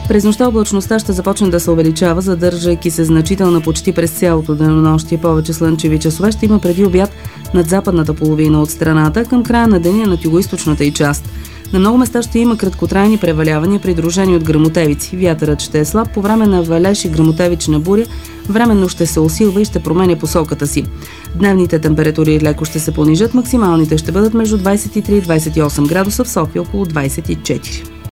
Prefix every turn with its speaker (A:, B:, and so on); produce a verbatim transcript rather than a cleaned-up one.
A: През нощта облачността ще започне да се увеличава, задържайки се значителна почти през цялото денонощие. Повече слънчеви часове ще има преди обяд над западната половина от страната, към края на деня над югоизточната й част. На много места ще има краткотрайни превалявания, придружени от гръмотевици. Вятърът ще е слаб, по време на валеж и гръмотевична буря временно ще се усилва и ще променя посоката си. Дневните температури леко ще се понижат, максималните ще бъдат между двадесет и три и двадесет и осем градуса, в София около двадесет и четири.